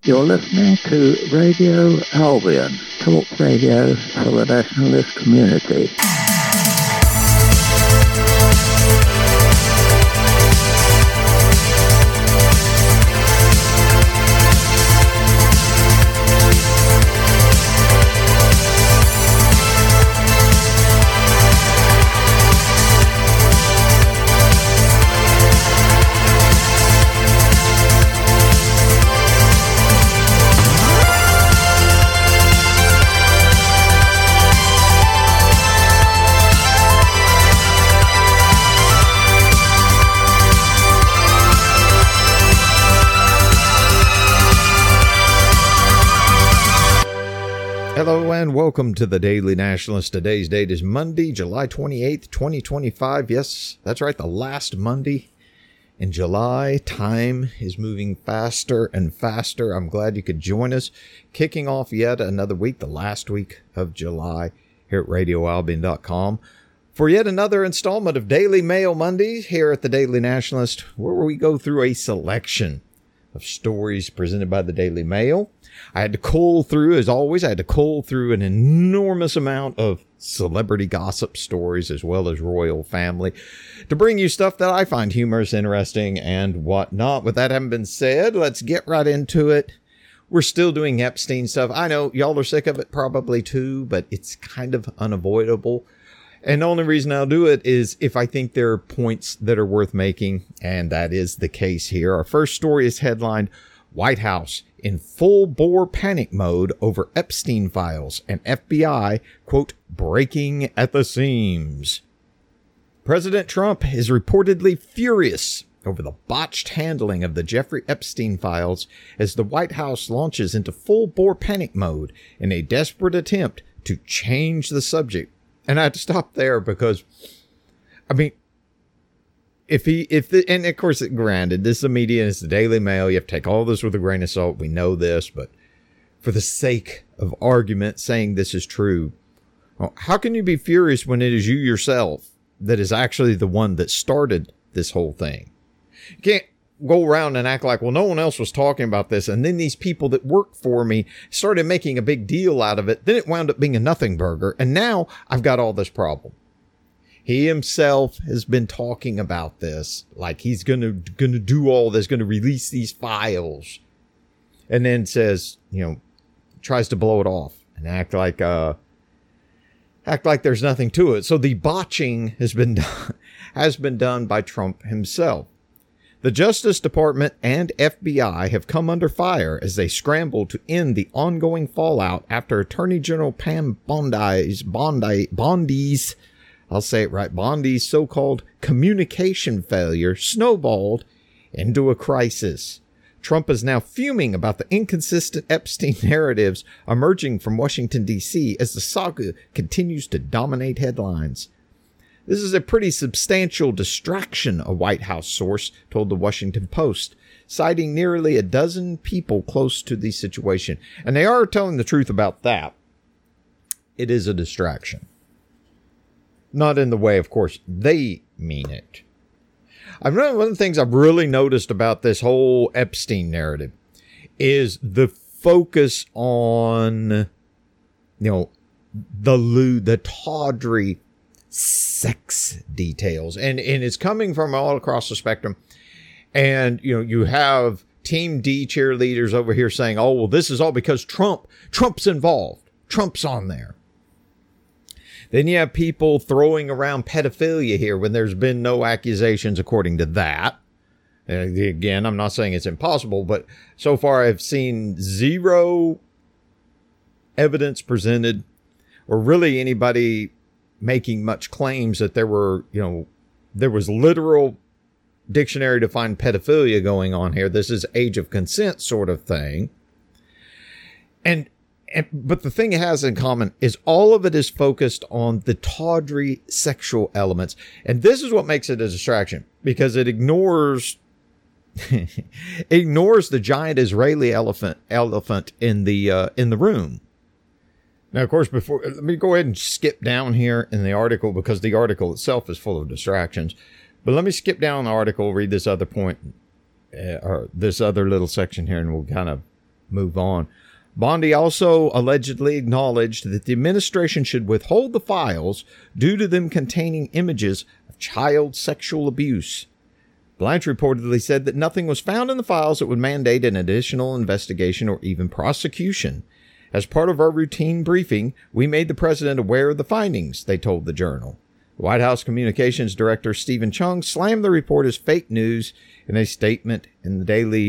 You're listening to Radio Albion, talk radio for the nationalist community. Hello and welcome to the Daily Nationalist. Today's date is Monday, July 28th, 2025. Yes, that's right, the last Monday in July. Time is moving faster and faster. I'm glad you could join us. Kicking off yet another week, the last week of July here at RadioAlbion.com for yet another installment of Daily Mail Monday here at the Daily Nationalist, where we go through a selection of stories presented by the Daily Mail. I had to cull through, as always, an enormous amount of celebrity gossip stories as well as royal family to bring you stuff that I find humorous, interesting, and whatnot. With that having been said, let's get right into it. We're still doing Epstein stuff. I know y'all are sick of it probably too, but it's kind of unavoidable. And the only reason I'll do it is if I think there are points that are worth making, and that is the case here. Our first story is headlined, White House in full-bore panic mode over Epstein files and FBI, quote, breaking at the seams. President Trump is reportedly furious over the botched handling of the Jeffrey Epstein files as the White House launches into full-bore panic mode in a desperate attempt to change the subject. And I had to stop there because, I mean, and of course, granted, this is the media, it's the Daily Mail. You have to take all this with a grain of salt. We know this, but for the sake of argument, saying this is true, well, how can you be furious when it is you yourself that is actually the one that started this whole thing? You can't go around and act like, well, no one else was talking about this. And then these people that work for me started making a big deal out of it. Then it wound up being a nothing burger. And now I've got all this problem. He himself has been talking about this, like he's gonna do all this, gonna release these files, and then says, tries to blow it off and act like there's nothing to it. So the botching has been done by Trump himself. The Justice Department and FBI have come under fire as they scramble to end the ongoing fallout after Attorney General Pam Bondi's so-called communication failure snowballed into a crisis. Trump is now fuming about the inconsistent Epstein narratives emerging from Washington, D.C. as the saga continues to dominate headlines. This is a pretty substantial distraction, a White House source told the Washington Post, citing nearly a dozen people close to the situation. And they are telling the truth about that. It is a distraction. Not in the way, of course, they mean it. One of the things I've really noticed about this whole Epstein narrative is the focus on, the tawdry sex details. And it's coming from all across the spectrum. And, you have Team D cheerleaders over here saying, oh, well, this is all because Trump's involved. Trump's on there. Then you have people throwing around pedophilia here when there's been no accusations according to that. And again, I'm not saying it's impossible, but so far I've seen zero evidence presented or really anybody making much claims that there was literal dictionary defined pedophilia going on here. This is age of consent sort of thing. But the thing it has in common is all of it is focused on the tawdry sexual elements. And this is what makes it a distraction because it ignores the giant Israeli elephant in the room. Now, of course, let me go ahead and skip down here in the article because the article itself is full of distractions. But let me skip down the article, read this other point, or this other little section here, and we'll kind of move on. Bondi also allegedly acknowledged that the administration should withhold the files due to them containing images of child sexual abuse. Blanche reportedly said that nothing was found in the files that would mandate an additional investigation or even prosecution. As part of our routine briefing, we made the president aware of the findings, they told the Journal. The White House Communications Director Stephen Chung slammed the report as fake news in a statement to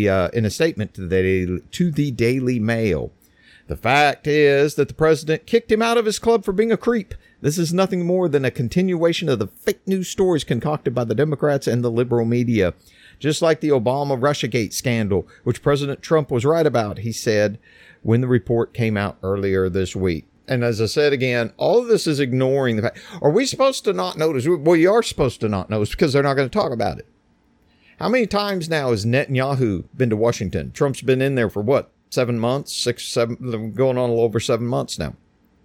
the Daily Mail. The fact is that the president kicked him out of his club for being a creep. This is nothing more than a continuation of the fake news stories concocted by the Democrats and the liberal media. Just like the Obama Russiagate scandal, which President Trump was right about, he said when the report came out earlier this week. And as I said again, all of this is ignoring the fact. Are we supposed to not notice? Well, you are supposed to not notice because they're not going to talk about it. How many times now has Netanyahu been to Washington? Trump's been in there for what? 7 months, 6, 7, going on a little over 7 months now.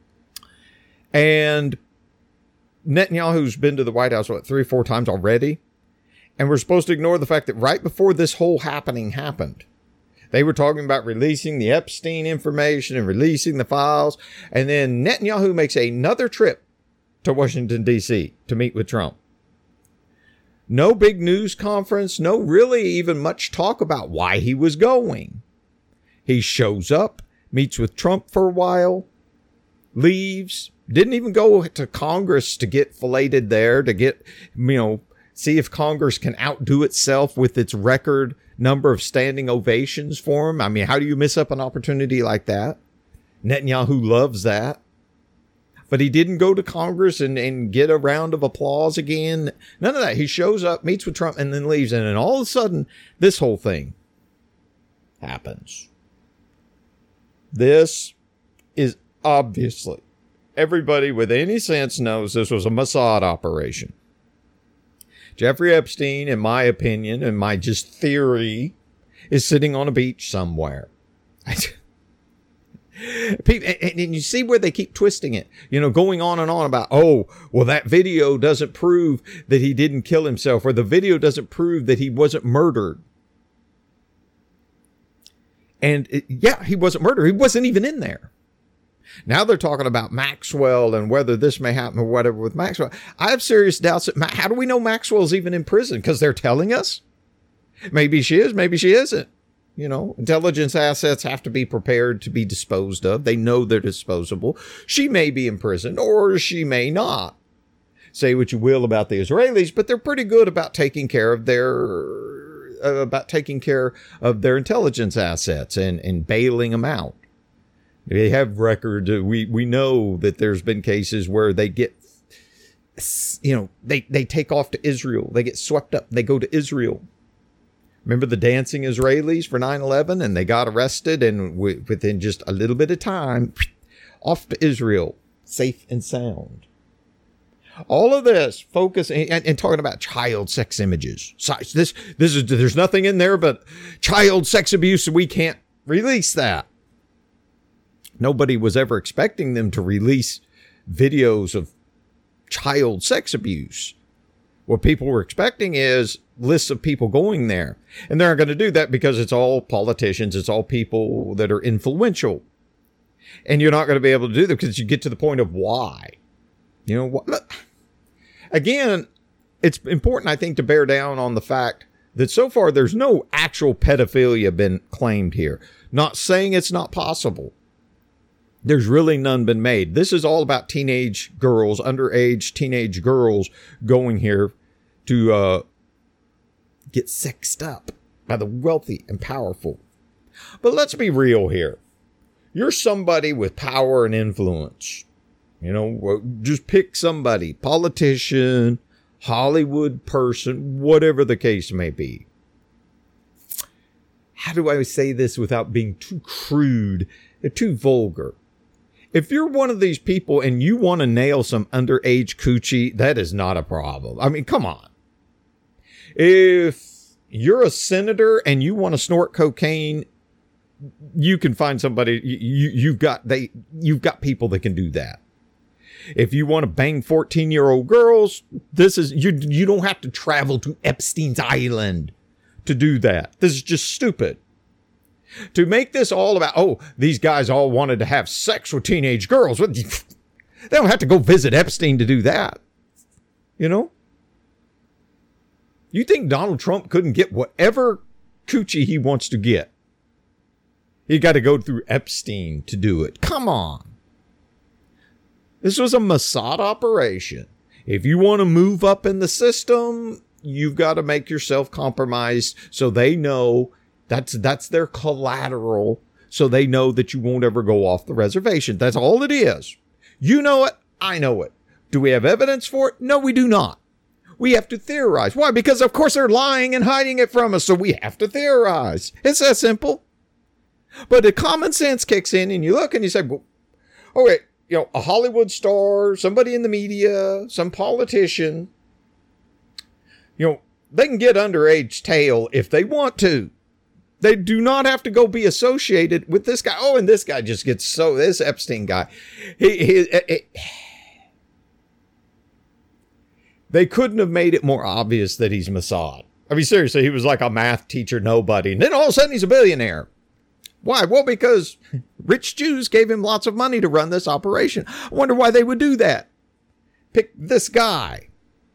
And Netanyahu's been to the White House, 3 or 4 times already? And we're supposed to ignore the fact that right before this whole happening happened, they were talking about releasing the Epstein information and releasing the files. And then Netanyahu makes another trip to Washington, D.C. to meet with Trump. No big news conference, no really even much talk about why he was going. He shows up, meets with Trump for a while, leaves, didn't even go to Congress to get filleted there, to get, see if Congress can outdo itself with its record number of standing ovations for him. I mean, how do you miss up an opportunity like that? Netanyahu loves that. But he didn't go to Congress and get a round of applause again. None of that. He shows up, meets with Trump, and then leaves. And then all of a sudden, this whole thing happens. This is obviously, everybody with any sense knows this was a Mossad operation. Jeffrey Epstein, in my opinion, and my just theory, is sitting on a beach somewhere. And you see where they keep twisting it, going on and on about, oh, well, that video doesn't prove that he didn't kill himself, or the video doesn't prove that he wasn't murdered. And he wasn't murdered. He wasn't even in there. Now they're talking about Maxwell and whether this may happen or whatever with Maxwell. I have serious doubts. How do we know Maxwell's even in prison? Because they're telling us. Maybe she is. Maybe she isn't. Intelligence assets have to be prepared to be disposed of. They know they're disposable. She may be in prison or she may not. Say what you will about the Israelis, but they're pretty good about taking care of their intelligence assets and bailing them out. They have record. We know that there's been cases where they get, they take off to Israel. They get swept up. They go to Israel. Remember the dancing Israelis for 9/11, and they got arrested, and within just a little bit of time, off to Israel, safe and sound. All of this focus and talking about child sex images. There's nothing in there but child sex abuse, and we can't release that. Nobody was ever expecting them to release videos of child sex abuse. What people were expecting is lists of people going there. And they're not going to do that because it's all politicians. It's all people that are influential. And you're not going to be able to do that because you get to the point of why. Again, it's important, I think, to bear down on the fact that so far there's no actual pedophilia been claimed here. Not saying it's not possible. There's really none been made. This is all about teenage girls, underage teenage girls going here to get sexed up by the wealthy and powerful. But let's be real here. You're somebody with power and influence. Just pick somebody, politician, Hollywood person, whatever the case may be. How do I say this without being too crude, too vulgar? If you're one of these people and you want to nail some underage coochie, that is not a problem. I mean, come on. If you're a senator and you want to snort cocaine, you can find somebody. You've got people that can do that. If you want to bang 14-year-old girls, you don't have to travel to Epstein's Island to do that. This is just stupid. To make this all about, oh, these guys all wanted to have sex with teenage girls. They don't have to go visit Epstein to do that. You know? You think Donald Trump couldn't get whatever coochie he wants to get? He got to go through Epstein to do it. Come on. This was a Mossad operation. If you want to move up in the system, you've got to make yourself compromised so they know that's their collateral, so they know that you won't ever go off the reservation. That's all it is. You know it. I know it. Do we have evidence for it? No, we do not. We have to theorize. Why? Because, of course, they're lying and hiding it from us, so we have to theorize. It's that simple. But the common sense kicks in, and you look and you say, well, okay, you know, a Hollywood star, somebody in the media, some politician, you know, they can get underage tail if they want to. They do not have to go be associated with this guy. Oh, and this guy just gets so, this Epstein guy, they couldn't have made it more obvious that he's Mossad. I mean, seriously, he was like a math teacher, nobody. And then all of a sudden he's a billionaire. Why? Well, because rich Jews gave him lots of money to run this operation. I wonder why they would do that. Pick this guy.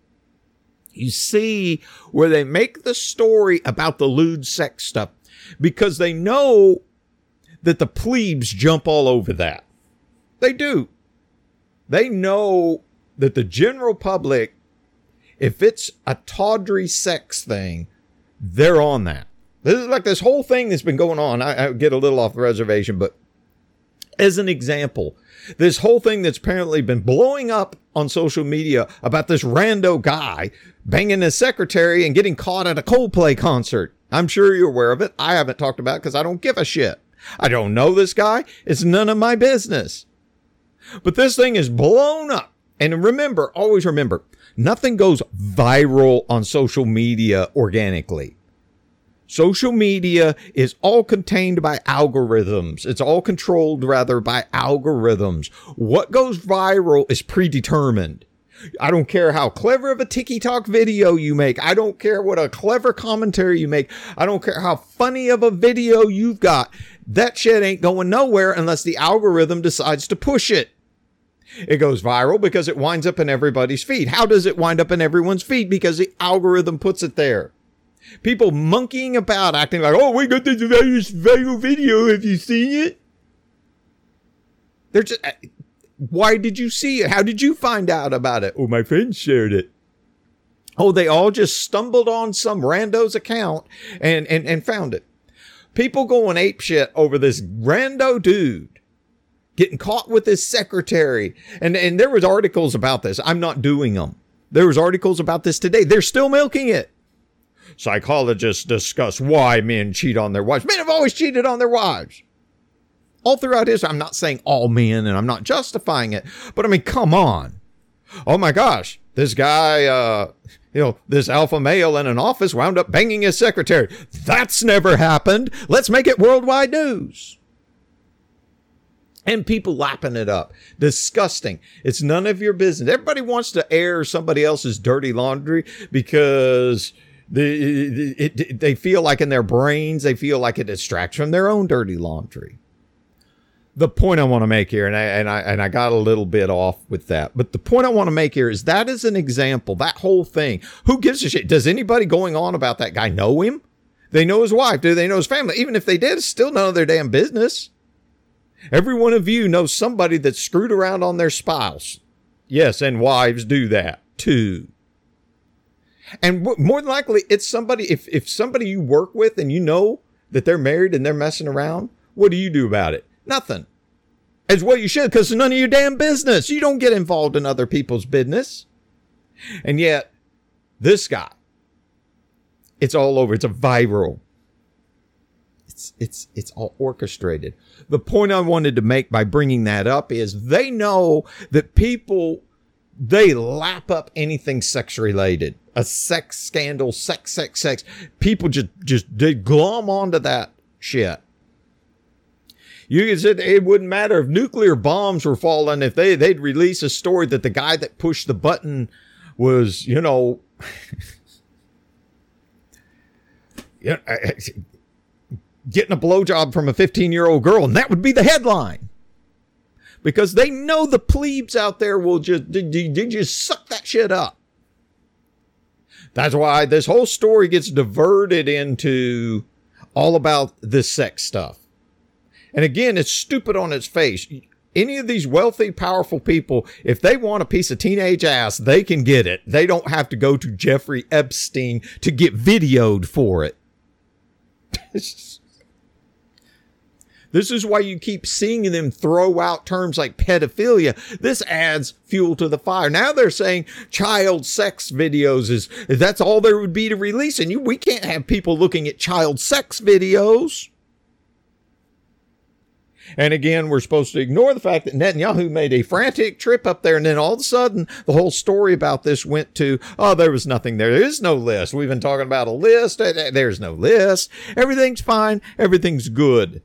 You see where they make the story about the lewd sex stuff because they know that the plebes jump all over that. They do. They know that the general public, if it's a tawdry sex thing, they're on that. This is like this whole thing that's been going on. I get a little off the reservation, but as an example, this whole thing that's apparently been blowing up on social media about this rando guy banging his secretary and getting caught at a Coldplay concert. I'm sure you're aware of it. I haven't talked about it because I don't give a shit. I don't know this guy. It's none of my business. But this thing is blown up. And remember, always remember, nothing goes viral on social media organically. Social media is all contained by algorithms. It's all controlled, rather, by algorithms. What goes viral is predetermined. I don't care how clever of a TikTok video you make. I don't care what a clever commentary you make. I don't care how funny of a video you've got. That shit ain't going nowhere unless the algorithm decides to push it. It goes viral because it winds up in everybody's feed. How does it wind up in everyone's feed? Because the algorithm puts it there. People monkeying about, acting like, oh, we got this viral video. Have you seen it? They're just, why did you see it? How did you find out about it? Oh, my friend shared it. Oh, they all just stumbled on some rando's account and found it. People going apeshit over this rando dude getting caught with his secretary. And there was articles about this. I'm not doing them. There was articles about this today. They're still milking it. Psychologists discuss why men cheat on their wives. Men have always cheated on their wives. All throughout history. I'm not saying all men, and I'm not justifying it. But I mean, come on. Oh my gosh. This guy, this alpha male in an office wound up banging his secretary. That's never happened. Let's make it worldwide news. And people lapping it up. Disgusting. It's none of your business. Everybody wants to air somebody else's dirty laundry because they feel like in their brains, they feel like it distracts from their own dirty laundry. The point I want to make here, and I got a little bit off with that, but the point I want to make here is that is an example, that whole thing. Who gives a shit? Does anybody going on about that guy know him? They know his wife. Do they know his family? Even if they did, it's still none of their damn business. Every one of you knows somebody that screwed around on their spouse. Yes, and wives do that too. And more than likely, it's somebody, if somebody you work with and you know that they're married and they're messing around, what do you do about it? Nothing. As well you should, because it's none of your damn business. You don't get involved in other people's business. And yet, this guy, it's all over. It's a viral. It's all orchestrated. The point I wanted to make by bringing that up is they know that people, they lap up anything sex related. A sex scandal, sex. People they glom onto that shit. You can say it wouldn't matter if nuclear bombs were falling, if they'd release a story that the guy that pushed the button was, getting a blowjob from a 15-year-old girl, and that would be the headline. Because they know the plebes out there will just suck that shit up. That's why this whole story gets diverted into all about this sex stuff. And again, it's stupid on its face. Any of these wealthy, powerful people, if they want a piece of teenage ass, they can get it. They don't have to go to Jeffrey Epstein to get videoed for it. This is why you keep seeing them throw out terms like pedophilia. This adds fuel to the fire. Now they're saying child sex videos that's all there would be to release. And we can't have people looking at child sex videos. And again, we're supposed to ignore the fact that Netanyahu made a frantic trip up there. And then all of a sudden, the whole story about this went to, oh, there was nothing there. There is no list. We've been talking about a list. There's no list. Everything's fine. Everything's good.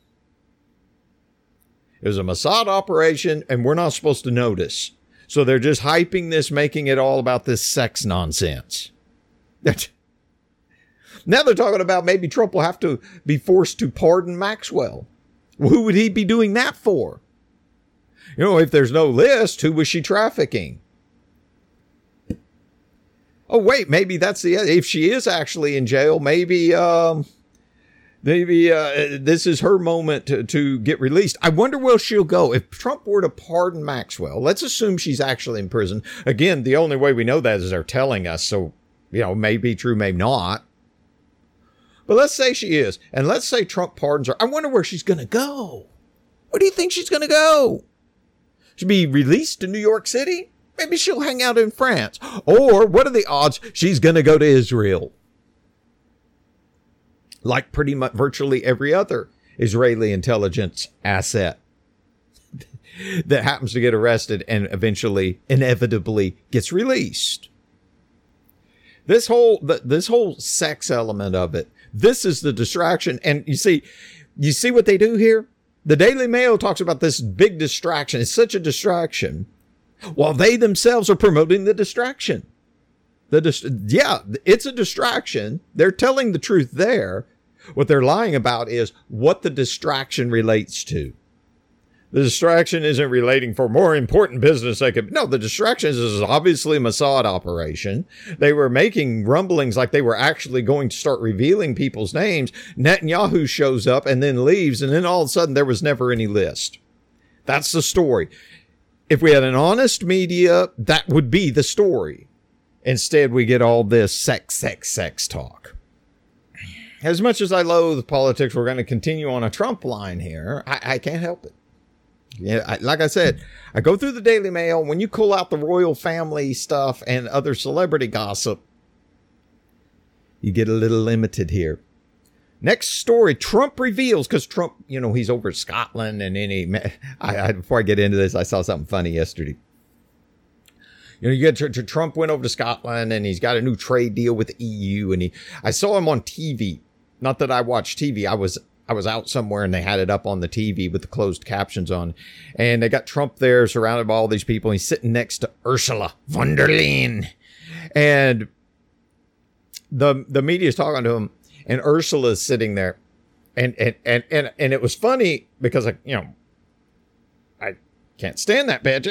It was a Mossad operation, and we're not supposed to notice. So they're just hyping this, making it all about this sex nonsense. Now they're talking about maybe Trump will have to be forced to pardon Maxwell. Well, who would he be doing that for? You know, if there's no list, who was she trafficking? Oh, wait, maybe that's if she is actually in jail, maybe this is her moment to get released. I wonder where she'll go. If Trump were to pardon Maxwell, let's assume she's actually in prison. Again, the only way we know that is they're telling us. So, may be true, maybe not. But let's say she is. And let's say Trump pardons her. I wonder where she's going to go. Where do you think she's going to go? She'll be released to New York City? Maybe she'll hang out in France. Or what are the odds she's going to go to Israel? Like pretty much virtually every other Israeli intelligence asset that happens to get arrested and eventually, inevitably, gets released. This whole sex element of it, this is the distraction. And you see what they do here? The Daily Mail talks about this big distraction. It's such a distraction, while they themselves are promoting the distraction. It's a distraction. They're telling the truth there. What they're lying about is what the distraction relates to. The distraction isn't relating for more important business. No, the distraction is obviously a Mossad operation. They were making rumblings like they were actually going to start revealing people's names. Netanyahu shows up and then leaves, and then all of a sudden there was never any list. That's the story. If we had an honest media, that would be the story. Instead, we get all this sex talk. As much as I loathe politics, we're going to continue on a Trump line here. I can't help it. Yeah, like I said, I go through the Daily Mail. When you pull out the royal family stuff and other celebrity gossip, you get a little limited here. Next story, Trump reveals, because Trump, he's over Scotland, and before I get into this, I saw something funny yesterday. You get Trump went over to Scotland, and he's got a new trade deal with the EU, and I saw him on TV. Not that I watch TV. I was out somewhere and they had it up on the TV with the closed captions on. And they got Trump there surrounded by all these people. And he's sitting next to Ursula von der Leyen. And the media is talking to him. And Ursula's sitting there. And it was funny because, I can't stand that bitch.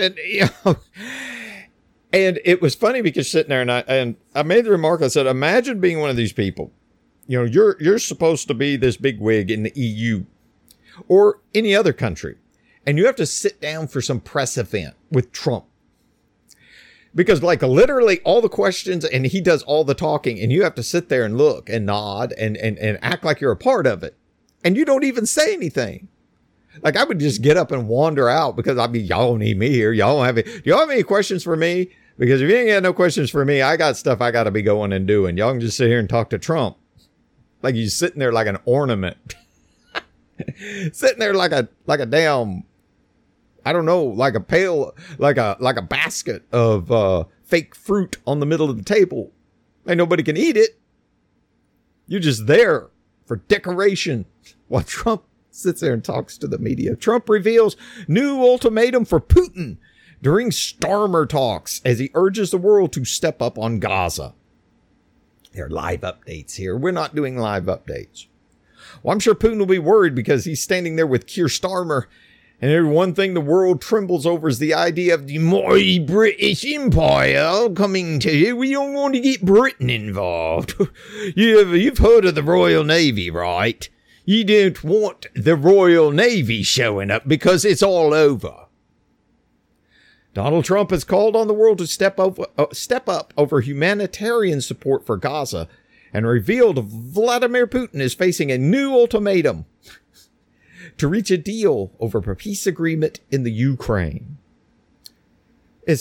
And it was funny because sitting there and I made the remark. I said, imagine being one of these people. You're supposed to be this big wig in the EU or any other country, and you have to sit down for some press event with Trump because literally all the questions and he does all the talking, and you have to sit there and look and nod and act like you're a part of it. And you don't even say anything. I would just get up and wander out because y'all don't need me here. Y'all don't have it. Do y'all have any questions for me? Because if you ain't got no questions for me, I got stuff I got to be going and doing. Y'all can just sit here and talk to Trump. Like he's sitting there like an ornament. Sitting there like a damn, I don't know, like a pail, like a basket of fake fruit on the middle of the table. And nobody can eat it. You're just there for decoration while Trump sits there and talks to the media. Trump reveals new ultimatum for Putin during Starmer talks as he urges the world to step up on Gaza. There are live updates here. We're not doing live updates. Well, I'm sure Putin will be worried because he's standing there with Keir Starmer. And every one thing the world trembles over is the idea of the mighty British Empire coming to you. We don't want to get Britain involved. You've heard of the Royal Navy, right? You don't want the Royal Navy showing up because it's all over. Donald Trump has called on the world to step up over humanitarian support for Gaza and revealed Vladimir Putin is facing a new ultimatum to reach a deal over a peace agreement in the Ukraine. It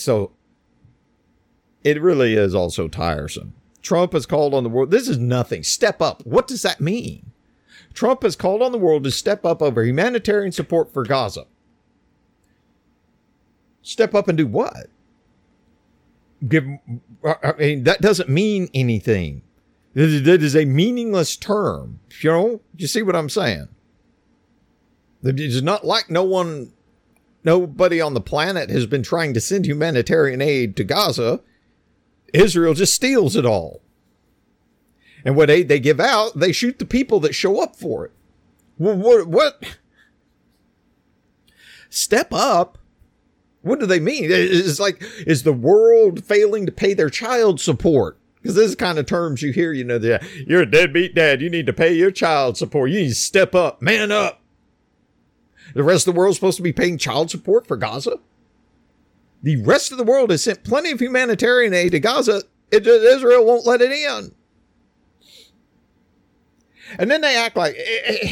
really is also tiresome. Trump has called on the world. This is nothing. Step up. What does that mean? Trump has called on the world to step up over humanitarian support for Gaza. Step up and do what? That doesn't mean anything. That is a meaningless term. You see what I'm saying? It's not like nobody on the planet has been trying to send humanitarian aid to Gaza. Israel just steals it all. And what aid they give out, they shoot the people that show up for it. What? Step up? What do they mean? It's like, is the world failing to pay their child support? Because this is the kind of terms you hear, you're a deadbeat dad. You need to pay your child support. You need to step up, man up. The rest of the world is supposed to be paying child support for Gaza? The rest of the world has sent plenty of humanitarian aid to Gaza. Israel won't let it in. And then they act like,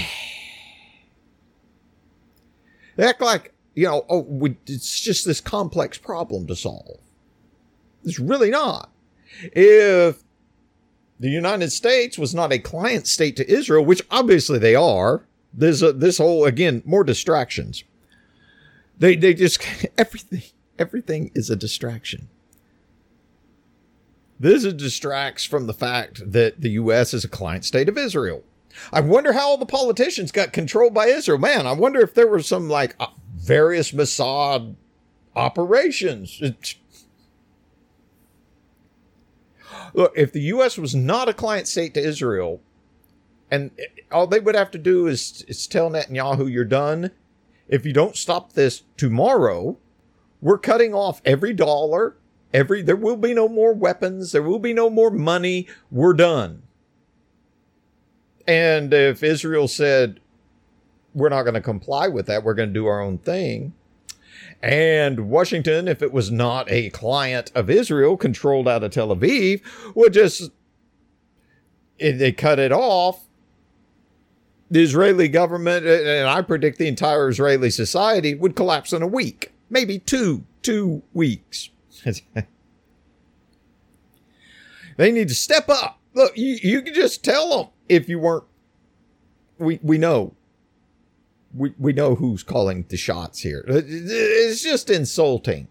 it's just this complex problem to solve. It's really not. If the United States was not a client state to Israel, which obviously they are, this whole, again, more distractions. They just, everything is a distraction. This distracts from the fact that the U.S. is a client state of Israel. I wonder how all the politicians got controlled by Israel. Man, I wonder if there were some various Mossad operations. Look, if the U.S. was not a client state to Israel, and all they would have to do is tell Netanyahu, you're done. If you don't stop this tomorrow, we're cutting off every dollar. There will be no more weapons. There will be no more money. We're done. And if Israel said, we're not going to comply with that, we're going to do our own thing. And Washington, if it was not a client of Israel controlled out of Tel Aviv, would just, if they cut it off, the Israeli government, and I predict the entire Israeli society, would collapse in a week, maybe two weeks. They need to step up. Look, you can just tell them if you weren't. We know. We know who's calling the shots here. It's just insulting.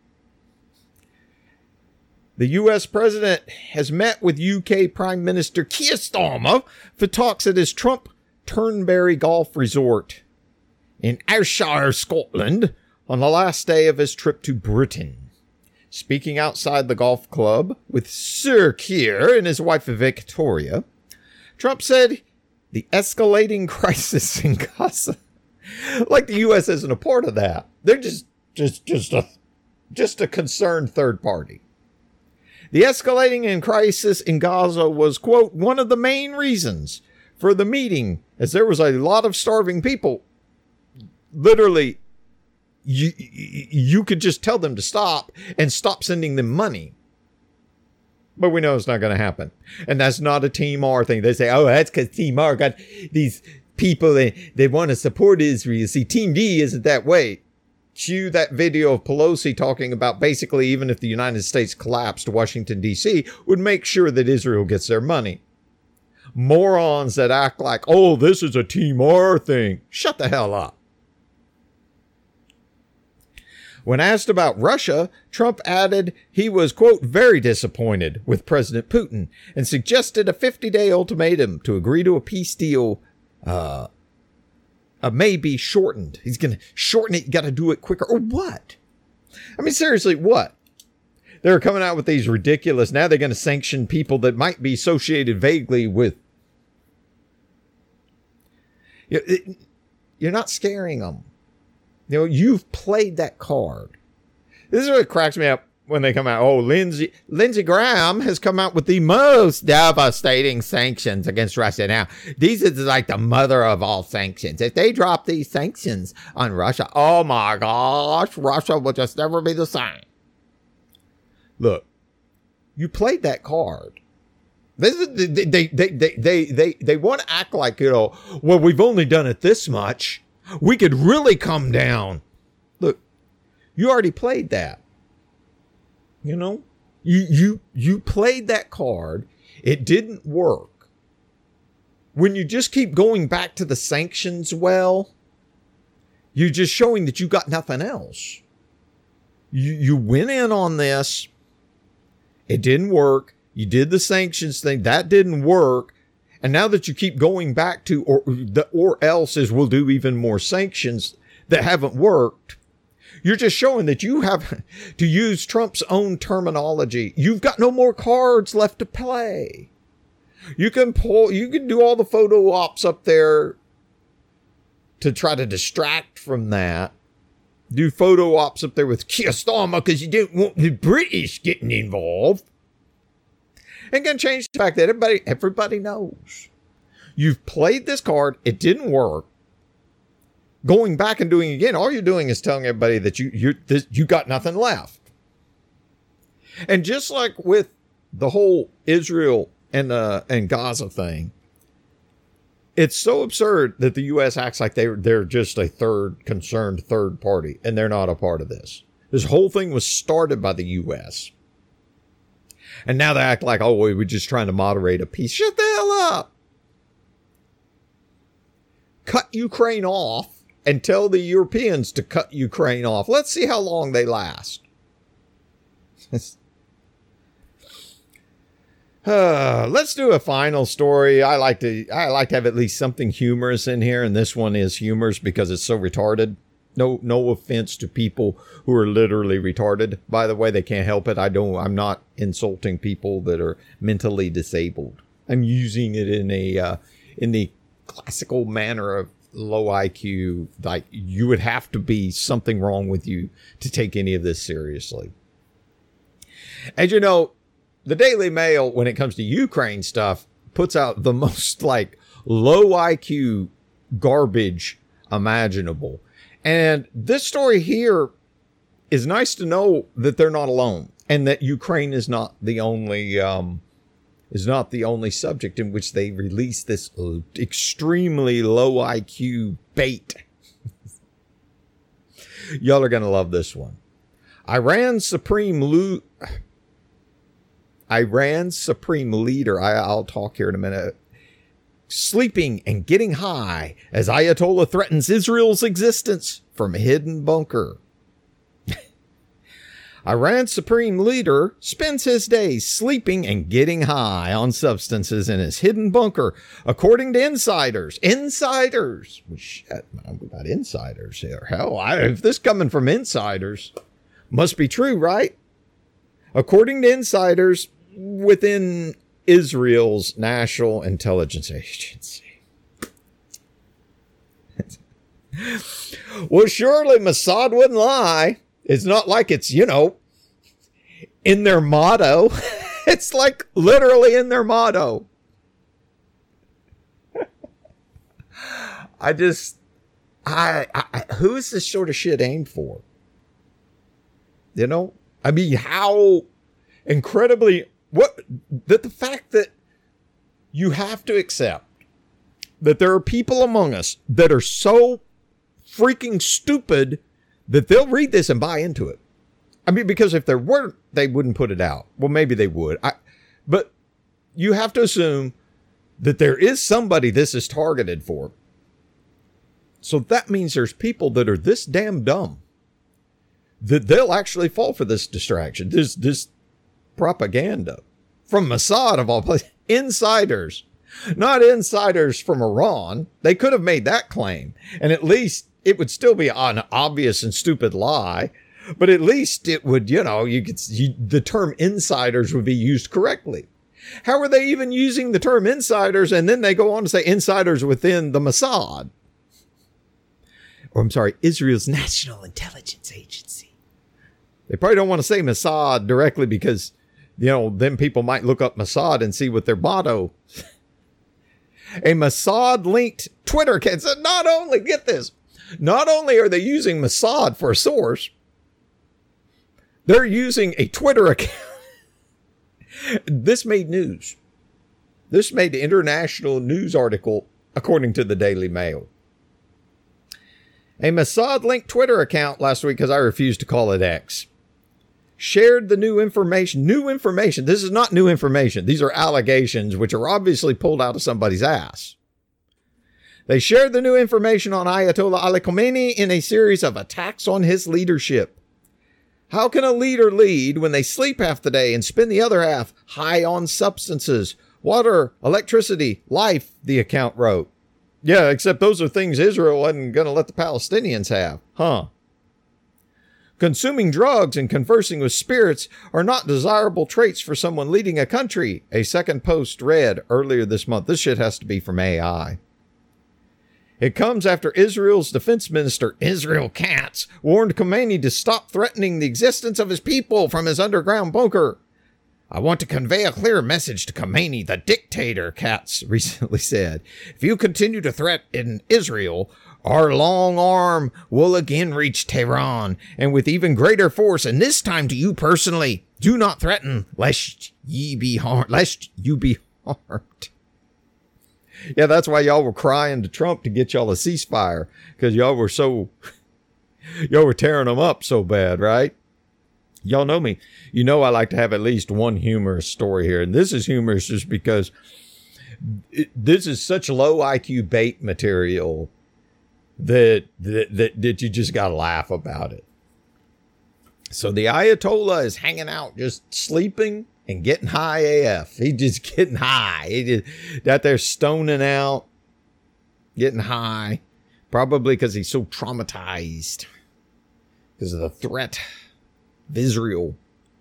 The U.S. president has met with U.K. Prime Minister Keir Starmer for talks at his Trump Turnberry Golf Resort in Ayrshire, Scotland, on the last day of his trip to Britain. Speaking outside the golf club with Sir Keir and his wife Victoria, Trump said the escalating crisis in Gaza, like the U.S. isn't a part of that. They're just a concerned third party. The escalating crisis in Gaza was, quote, one of the main reasons for the meeting, as there was a lot of starving people. Literally, you could just tell them to stop and stop sending them money. But we know it's not going to happen. And that's not a Team R thing. They say, oh, that's because Team R got these people, they want to support Israel. See, Team D isn't that way. Cue that video of Pelosi talking about basically even if the United States collapsed, Washington, D.C. would make sure that Israel gets their money. Morons that act like, oh, this is a Team R thing. Shut the hell up. When asked about Russia, Trump added he was, quote, very disappointed with President Putin and suggested a 50-day ultimatum to agree to a peace deal may be shortened. He's going to shorten it. You got to do it quicker. Or what? I mean, seriously, what? They're coming out with these ridiculous. Now they're going to sanction people that might be associated vaguely with. You're not scaring them. You've played that card. This is what cracks me up when they come out. Oh, Lindsey Graham has come out with the most devastating sanctions against Russia. Now, these is like the mother of all sanctions. If they drop these sanctions on Russia, oh my gosh, Russia will just never be the same. Look, you played that card. This is, they want to act like, well, we've only done it this much. We could really come down. Look, you already played that. You played that card. It didn't work. When you just keep going back to the sanctions, well, you're just showing that you got nothing else. You went in on this. It didn't work. You did the sanctions thing. That didn't work. And now that you keep going back to, or else is we'll do even more sanctions that haven't worked, you're just showing that you have, to use Trump's own terminology, you've got no more cards left to play. You can do all the photo ops up there to try to distract from that. Do photo ops up there with Keir Starmer because you don't want the British getting involved. Ain't gonna change the fact that everybody knows. You've played this card. It didn't work. Going back and doing it again, all you're doing is telling everybody that you got nothing left. And just like with the whole Israel and Gaza thing, it's so absurd that the U.S. acts like they're just a concerned third party, and they're not a part of this. This whole thing was started by the U.S. And now they act like, oh, we're just trying to moderate a peace. Shut the hell up. Cut Ukraine off and tell the Europeans to cut Ukraine off. Let's see how long they last. Let's do a final story. I like to have at least something humorous in here, and this one is humorous because it's so retarded. No offense to people who are literally retarded. By the way, they can't help it. I'm not insulting people that are mentally disabled. I'm using it in the classical manner of low IQ. Like, you would have to be something wrong with you to take any of this seriously. And the Daily Mail, when it comes to Ukraine stuff, puts out the most low IQ garbage imaginable. And this story here is nice to know that they're not alone, and that Ukraine is not the only subject in which they release this extremely low IQ bait. Y'all are going to love this one. Iran's supreme leader, I'll talk here in a minute, sleeping and getting high as Ayatollah threatens Israel's existence from a hidden bunker. Iran's supreme leader spends his days sleeping and getting high on substances in his hidden bunker, according to insiders. Insiders! Shit, man, we got insiders here. Hell, if this coming from insiders, must be true, right? According to insiders within Israel's National Intelligence Agency. Well, surely Mossad wouldn't lie. It's not like it's, in their motto. It's like literally in their motto. Who is this sort of shit aimed for? I mean, how incredibly, the fact that you have to accept that there are people among us that are so freaking stupid that they'll read this and buy into it. I mean, because if there weren't, they wouldn't put it out. Well, maybe they would. But you have to assume that there is somebody this is targeted for. So that means there's people that are this damn dumb that they'll actually fall for this distraction, this propaganda from Mossad of all places. Insiders, not insiders from Iran. They could have made that claim, and at least it would still be an obvious and stupid lie, but at least it would, the term insiders would be used correctly. How are they even using the term insiders? And then they go on to say insiders within the Mossad. Israel's National Intelligence Agency. They probably don't want to say Mossad directly because, then people might look up Mossad and see what their motto. A Mossad-linked Twitter account. So not only are they using Mossad for a source, they're using a Twitter account. This made news. This made the international news article, according to the Daily Mail. A Mossad-linked Twitter account last week, because I refused to call it X, shared the new information. New information. This is not new information. These are allegations which are obviously pulled out of somebody's ass. They shared the new information on Ayatollah Ali Khamenei in a series of attacks on his leadership. How can a leader lead when they sleep half the day and spend the other half high on substances? Water, electricity, life, the account wrote. Yeah, except those are things Israel wasn't going to let the Palestinians have. Huh. Consuming drugs and conversing with spirits are not desirable traits for someone leading a country, a second post read earlier this month. This shit has to be from AI. It comes after Israel's defense minister, Israel Katz, warned Khamenei to stop threatening the existence of his people from his underground bunker. I want to convey a clear message to Khamenei, the dictator, Katz recently said. If you continue to threaten Israel, our long arm will again reach Tehran, and with even greater force, and this time to you personally. Do not threaten, lest you be harmed. Yeah, that's why y'all were crying to Trump to get y'all a ceasefire, because y'all were tearing them up so bad, right? Y'all know me. You know I like to have at least one humorous story here. And this is humorous just because this is such low IQ bait material that you just got to laugh about it. So the Ayatollah is hanging out, just sleeping and getting high AF. He's just getting high. He just out there stoning out, getting high. Probably because he's so traumatized because of the threat of Israel.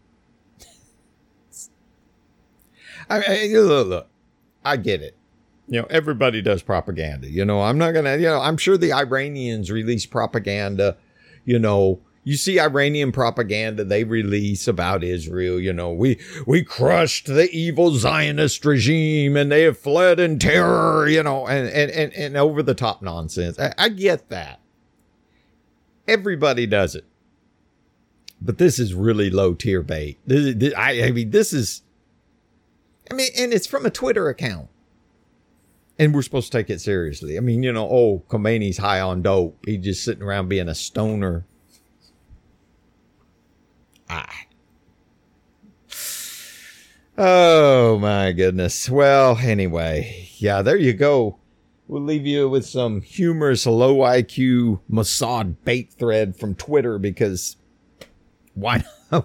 Look, I get it. Everybody does propaganda. I'm not going to, I'm sure the Iranians release propaganda. You see Iranian propaganda they release about Israel. We crushed the evil Zionist regime and they have fled in terror, and over the top nonsense. I get that. Everybody does it. But this is really low tier bait. And it's from a Twitter account. And we're supposed to take it seriously. Khomeiни's high on dope. He's just sitting around being a stoner. Oh, my goodness. Well, anyway. Yeah, there you go. We'll leave you with some humorous low IQ Mossad bait thread from Twitter because why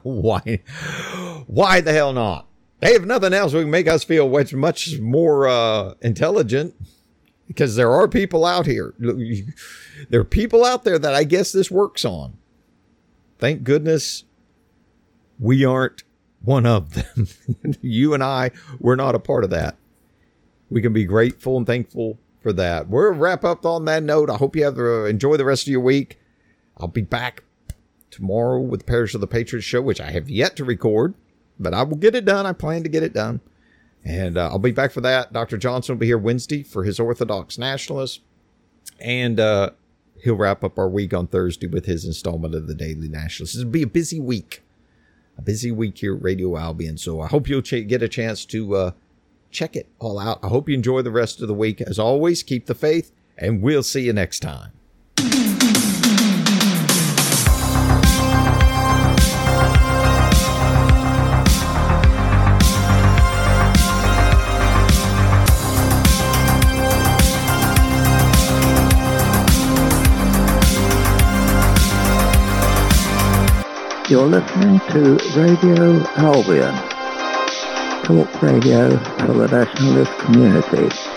the hell not? Hey, if nothing else, we can make us feel much more intelligent because there are people out here. There are people out there that I guess this works on. Thank goodness we aren't one of them. You and I, we're not a part of that. We can be grateful and thankful for that. We'll wrap up on that note. I hope you have enjoy the rest of your week. I'll be back tomorrow with the Parish of the Patriots show, which I have yet to record, but I will get it done. I plan to get it done. And I'll be back for that. Dr. Johnson will be here Wednesday for his Orthodox Nationalist. And he'll wrap up our week on Thursday with his installment of the Daily Nationalist. It'll be a busy week. A busy week here at Radio Albion. So I hope you'll get a chance to check it all out. I hope you enjoy the rest of the week. As always, keep the faith, and we'll see you next time. You're listening to Radio Albion, talk radio for the nationalist community.